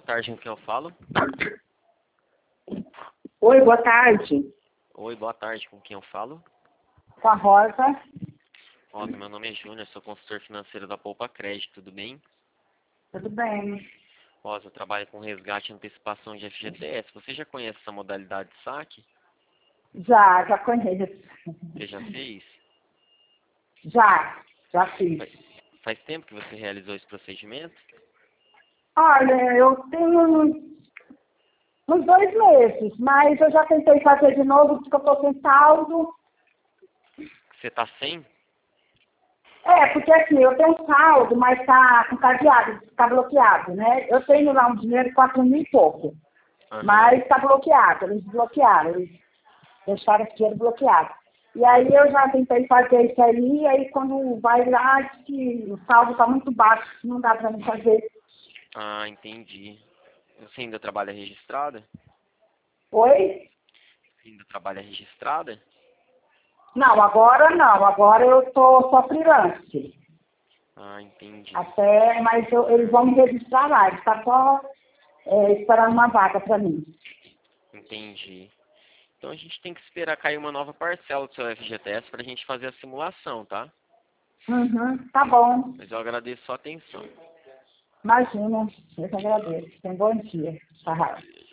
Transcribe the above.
tarde, com quem eu falo? Oi, boa tarde. Oi, boa tarde, com quem eu falo? Com a Rosa. Rosa, meu nome é Júnior, sou consultor financeiro da Poupa Crédito, tudo bem? Tudo bem? Rosa, eu trabalho com resgate e antecipação de FGTS. Você já conhece essa modalidade de saque? Já conheço. Você já fez? Já fiz. Faz tempo que você realizou esse procedimento? Olha, eu tenho uns 2 meses, mas eu já tentei fazer de novo porque eu estou sem saldo. Você está sem? Porque assim, eu tenho saldo, mas está com cadeado, está bloqueado, né? Eu tenho lá um dinheiro de 4 mil e pouco, mas está bloqueado, eles bloquearam, eles deixaram esse dinheiro bloqueado. E aí eu já tentei fazer isso aí quando vai lá, diz que o saldo está muito baixo, não dá para mim fazer. Ah, entendi. Você ainda trabalha registrada? Oi? Você ainda trabalha registrada? Não, agora eu estou só freelance. Ah, entendi. Mas eles vão me registrar lá, eles estão só esperando uma vaga para mim. Entendi. Então a gente tem que esperar cair uma nova parcela do seu FGTS para a gente fazer a simulação, tá? Tá bom. Mas eu agradeço a sua atenção. Imagina, eu que agradeço. Tenha um bom dia. Tchau.